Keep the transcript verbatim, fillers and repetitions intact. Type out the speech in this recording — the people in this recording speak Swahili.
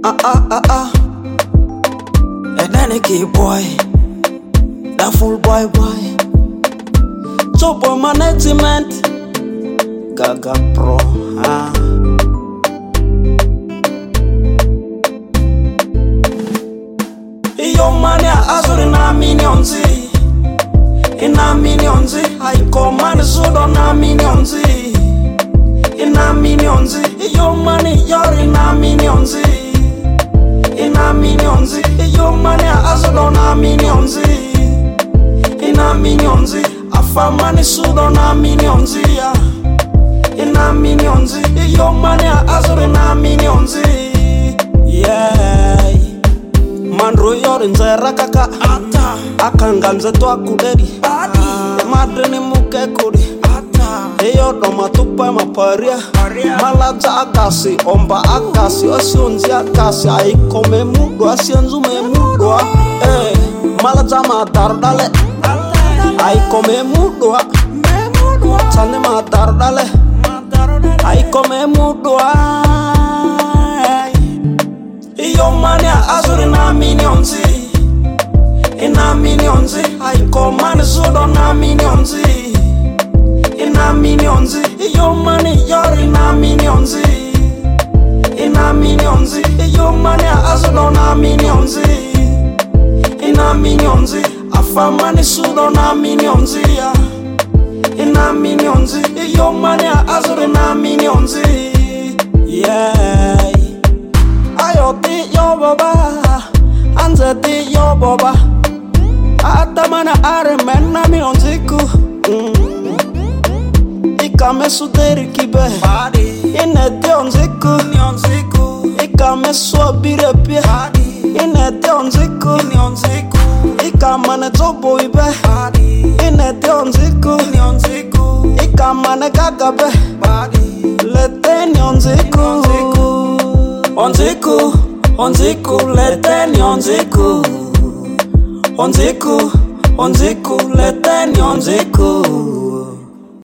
Ah ah ah ah. And then a key boy, that full boy boy. Top boy management, Gaga Pro. Ah. Yo mania azuri na minionzi, ina minionzi. I command sudo na minionzi, ina minionzi. Yo mani yori na minionzi, ina minionzi. Yo mania azudo na minionzi, ina minionzi. Afamani sudo na minionzi ya, ina minionzi. Yo mania azuri na minionzi. Yeah. Mandro yori nzera kaka ata akanga nzeto akuderi adi madeni muke kuri ata eyo doma tupa maparia malaza akasi omba akasi osionzi akasi aikome mudo asienzu me mudo eh malaza matardale aikome mudo me mudo tane matardale aikome mudo. Yo mania azuri na minionzi, ina minionzi. I command sudo na minionzi, ina minionzi. Yo mani yori na minionzi, ina minionzi. Yo mania azudo na minionzi, ina minionzi. Afamani sudo na minionzi ya, ina minionzi. Yo mania azuri na minionzi. Yeah. Ayoti yo baba, anzeti yo baba. Atamana aremen na minonziku. Mm. Ikame suderi kibe, inete onziku. Ikame swabire pie, inete onziku. Ikamane zobo ibe, inete onziku. Ikamane gagabe, leteni onziku. Onziku, onziku, leteni onziku. Onziku, onziku, leteni onziku.